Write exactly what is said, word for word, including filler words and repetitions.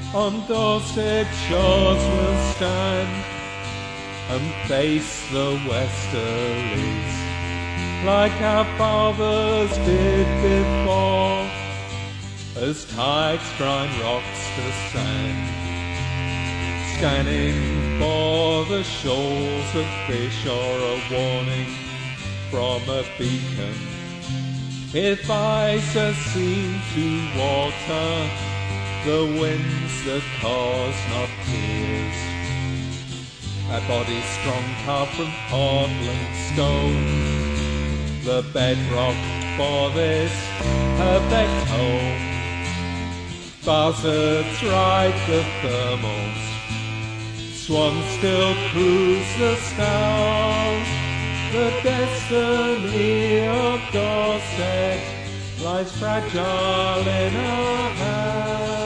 on Dorset shores we'll stand and face the westerlies, like our fathers did before, as tides grind rocks to sand, scanning for the shoals of fish or a warning from a beacon. If ice are seen to water the winds that cause not tears, our bodies strong carved from Portland stone, the bedrock for this perfect home. Buzzards ride the thermals, swans still cruise the stars. The destiny of Dorset lies fragile in our hands.